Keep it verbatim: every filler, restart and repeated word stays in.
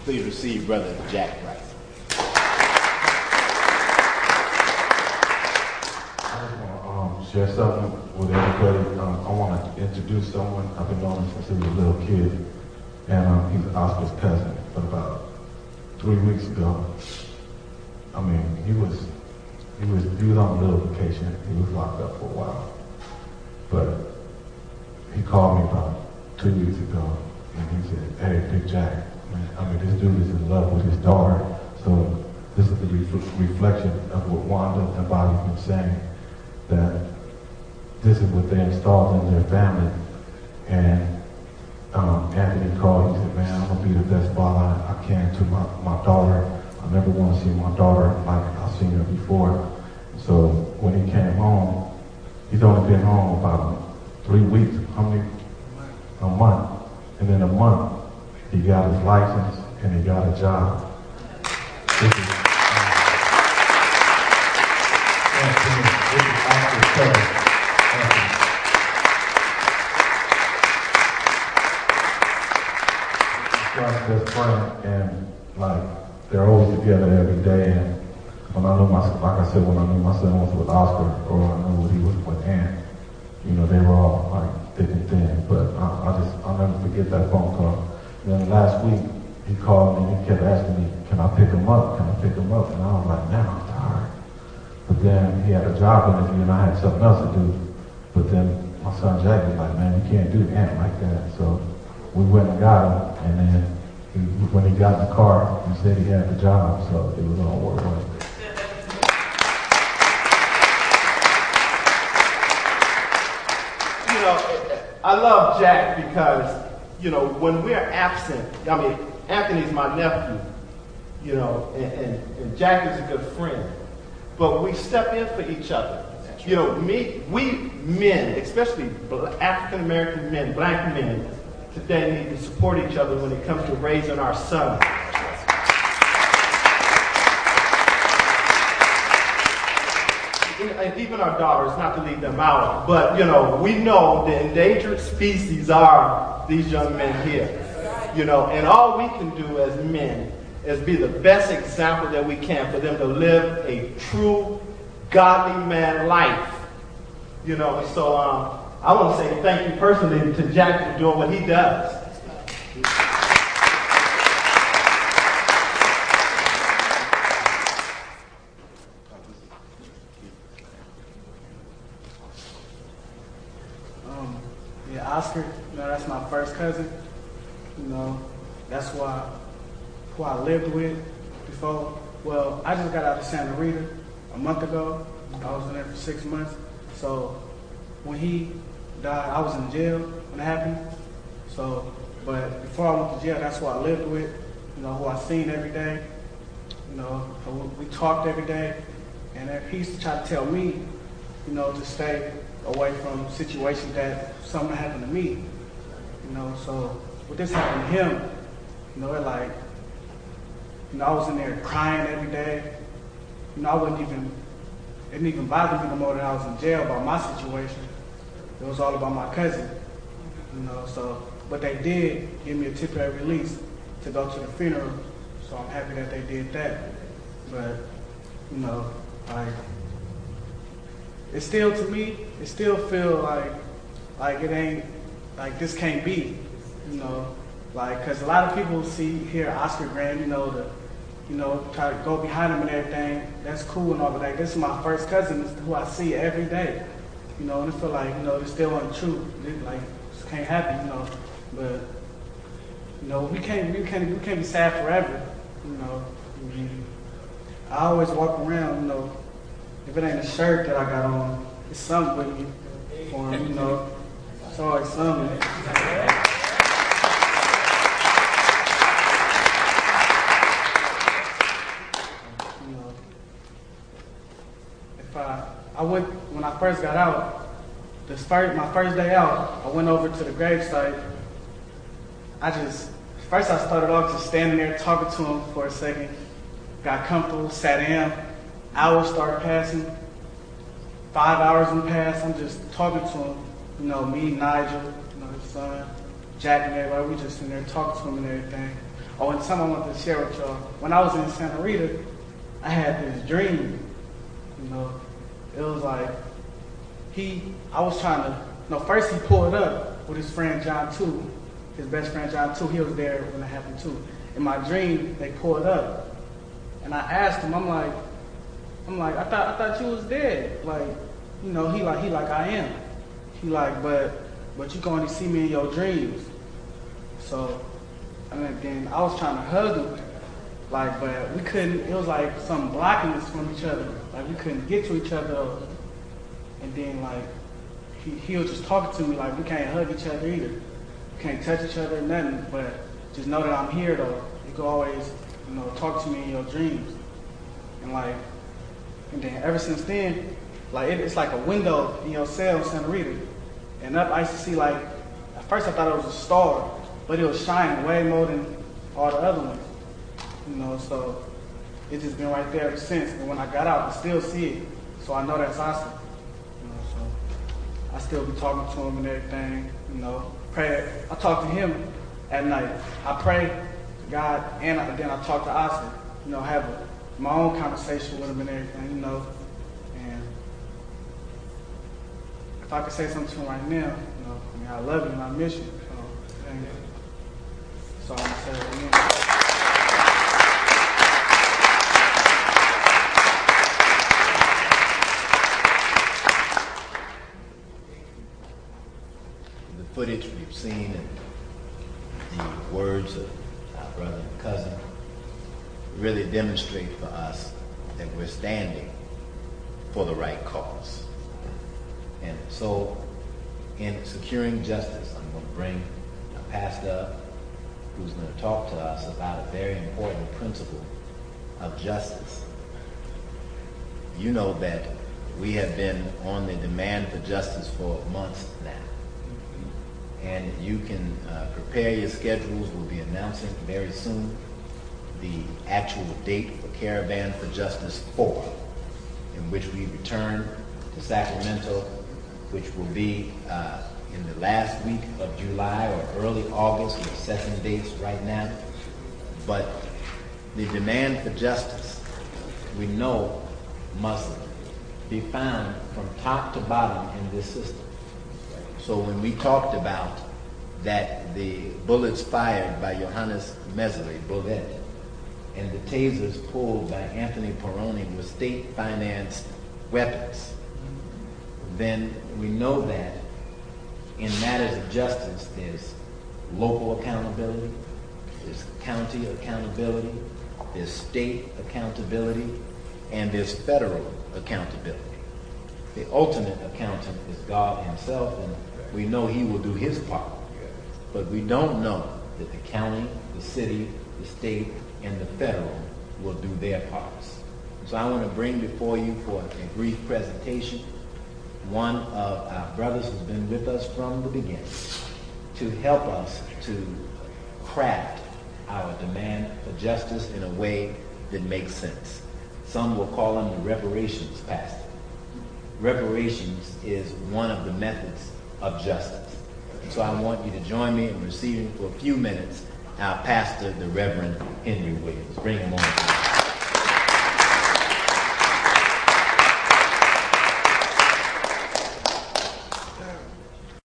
Please receive Brother Jack Bryson. I just want to um, share something with everybody. Um, I want to introduce someone I've been knowing since he was a little kid, and um, he's Oscar's cousin. But about three weeks ago, I mean, he was he was he was on a little vacation. He was locked up for a while, but he called me about two weeks ago, and he said, "Hey, Big Jack, man, I mean, this dude is in love with his daughter." So this is the re- reflection of what Wanda and Bobby's been saying, that this is what they installed in their family. And um, Anthony called, he said, "Man, I'm gonna be the best father I can to my, my daughter. I never want to see my daughter like I've seen her before." So when he came home, he's only been home about three weeks. How many? A month. And in a month, he got his license and he got a job. This is, um, Anthony, this is Oscar's cousin. Anthony. God's best friend, and like they're always together every day. And when I knew my, like I said, when I knew my son was with Oscar, or I knew he was with Aunt, you know, they were all like thick and thin. But I, I just, I'll never forget that phone call. And then last week, he called me and he kept asking me, "Can I pick him up? Can I pick him up?" And I was like, "Man, I'm tired." But then he had a job interview and I had something else to do. But then my son Jack was like, "Man, you can't do Aunt like that." So we went and got him, and then he, when he got in the car, he said he had the job, so it was all worth it. You know, I love Jack because, you know, when we're absent, I mean, Anthony's my nephew, you know, and, and, and Jack is a good friend, but we step in for each other. You know, me, we men, especially African-American men, black men, today need to support each other when it comes to raising our sons. And even our daughters, not to leave them out, but, you know, we know the endangered species are these young men here. You know, and all we can do as men is be the best example that we can for them to live a true, godly man life. You know, and so um, I want to say thank you personally to Jack for doing what he does. Um, yeah, Oscar, you know, that's my first cousin. You know, that's who I, who I lived with before. Well, I just got out of Santa Rita a month ago. I was in there for six months. So when he died, I was in jail when it happened. So, but before I went to jail, that's who I lived with, you know, who I seen every day. You know, we talked every day. And he used to try to tell me, you know, to stay away from situations that something happened to me. You know, so with this happened to him, you know, it like, you know, I was in there crying every day. You know, I wouldn't even, it didn't even bother me no more than I was in jail about my situation. It was all about my cousin, you know, so, but they did give me a temporary release to go to the funeral, so I'm happy that they did that. But, you know, like, it still, to me, it still feel like, like it ain't, like this can't be, you know, like, cause a lot of people see here Oscar Graham, you know, the, you know, try to go behind him and everything. That's cool and all, but like, this is my first cousin who I see every day, you know, and I feel like, you know, this still untrue. It, like, this can't happen, you know, but, you know, we can't, we can't, we can't be sad forever, you know. I mean, I always walk around, you know, if it ain't a shirt that I got on, it's something with me for him, you know. It's always something. You know, if I, I went, when I first got out, this first, my first day out, I went over to the gravesite. I just, first I started off just standing there talking to him for a second. Got comfortable, sat down. Hours started passing. Five hours went past. I'm just talking to him. You know, me, Nigel, you know, his son, Jack and everybody. We just in there talking to him and everything. Oh, and something I wanted to share with y'all. When I was in Santa Rita, I had this dream. You know, it was like he. I was trying to. No, first he pulled up with his friend John too, his best friend John too. He was there when it happened too. In my dream, they pulled up, and I asked him. I'm like, I'm like, I thought, I thought you was dead. Like, you know, he like, he like, I am. He like, but, but you can only see me in your dreams. So, and then I was trying to hug him, like, but we couldn't. It was like something blocking us from each other. Like we couldn't get to each other. And then like, he he was just talking to me like we can't hug each other either. We can't touch each other or nothing. But just know that I'm here though. You can always, you know, talk to me in your dreams. And like, and then ever since then, like it, it's like a window in your cell in Santa Rita. And up I used to see like, at first I thought it was a star, but it was shining way more than all the other ones. You know, so it's just been right there ever since. And when I got out, I still see it. So I know that's awesome. You know, so I still be talking to him and everything, you know. Pray. I talk to him at night. I pray to God and I, then I talk to Oscar. You know, have a, my own conversation with him and everything, you know. And if I could say something to him right now, you know, I mean, I love you and I miss you. So, and that's all I'm gonna say right now. Footage we've seen and the words of our brother and cousin really demonstrate for us that we're standing for the right cause. And so in securing justice, I'm going to bring a pastor up who's going to talk to us about a very important principle of justice. You know that we have been on the demand for justice for months now. And you can uh, prepare your schedules. We'll be announcing very soon the actual date for Caravan for Justice four, in which we return to Sacramento, which will be uh, in the last week of July or early August. We're setting dates right now. But the demand for justice, we know, must be found from top to bottom in this system. So when we talked about that the bullets fired by Johannes Mesri, Bullet, and the tasers pulled by Anthony Peroni were state-financed weapons, then we know that in matters of justice, there's local accountability, there's county accountability, there's state accountability, and there's federal accountability. The ultimate accountant is God himself, and we know he will do his part. But we don't know that the county, the city, the state, and the federal will do their parts. So I want to bring before you for a brief presentation one of our brothers who's been with us from the beginning to help us to craft our demand for justice in a way that makes sense. Some will call him the reparations pastor. Reparations is one of the methods of justice. So I want you to join me in receiving for a few minutes our pastor, the Reverend Henry Williams. Bring him on.